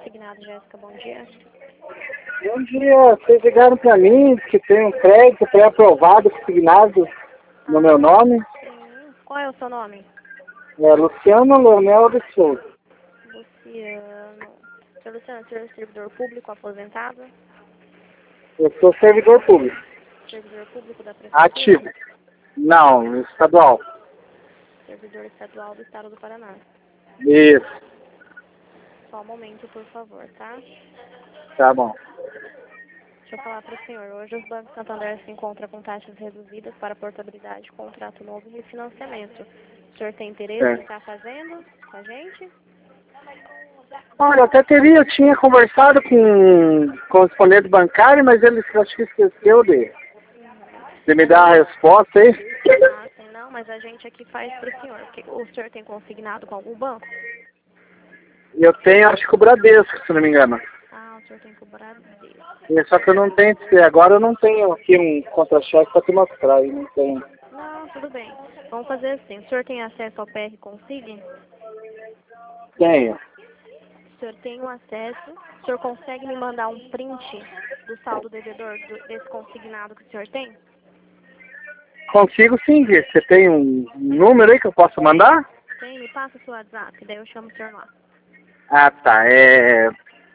Consignado, Jéssica, bom dia. Bom dia, vocês ligaram para mim que tem um crédito pré-aprovado consignado no meu nome. Sim. Qual é o seu nome? É Luciano Leonel de Souza. Luciano. Seu Luciano, senhor é servidor público aposentado? Eu sou servidor público. Servidor público da prefeitura? Ativo. Não, estadual. Servidor estadual do estado do Paraná. Isso, Só um momento, por favor, tá? tá bom. Deixa eu falar para o senhor. Hoje os bancos Santander se encontram com taxas reduzidas para portabilidade, contrato novo e refinanciamento. O senhor tem interesse em estar fazendo com a gente? Olha, eu até eu tinha conversado com o correspondente bancário, mas ele acho que esqueceu de me dar a resposta aí. Ah, sim, não, mas a gente aqui faz para o senhor. O senhor tem consignado com algum banco? Eu tenho, acho que o Bradesco, se não me engano. Ah, o senhor tem cobrado dele. Só que eu não tenho, agora eu não tenho aqui um contra-cheque para te mostrar, aí não tenho. Não, tudo bem. Vamos fazer assim. O senhor tem acesso ao PR Consigne? Tenho. O senhor tem o acesso? O senhor consegue me mandar um print do saldo devedor desse consignado que o senhor tem? Consigo sim, Gui. Você tem um número aí que eu posso mandar? Tem, me passa o seu WhatsApp, daí eu chamo o senhor lá. Ah, tá. É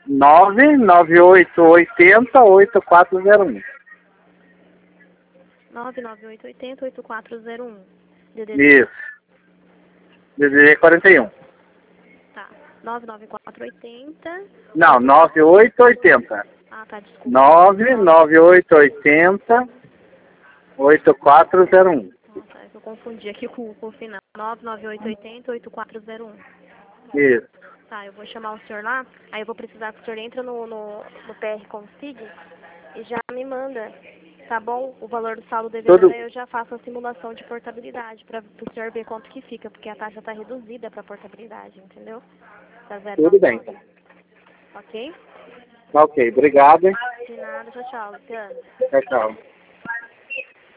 99880-8401. 99880-8401. DDD? Isso. DDD 41. Tá. 99480. Não, 9880. Ah, tá, desculpa. 99880-8401. Ah, tá, eu confundi aqui com o final. 99880-8401. Isso. Tá, eu vou chamar o senhor lá, aí eu vou precisar que o senhor entre no PR Consig e já me manda, tá bom? O valor do saldo devedor, Tudo, aí eu já faço a simulação de portabilidade para o senhor ver quanto que fica, porque a taxa está reduzida para portabilidade, entendeu? Tá tudo bem. 0,99. Ok? Ok, obrigado. De nada, tchau, tchau, Luciano. Tchau, tchau.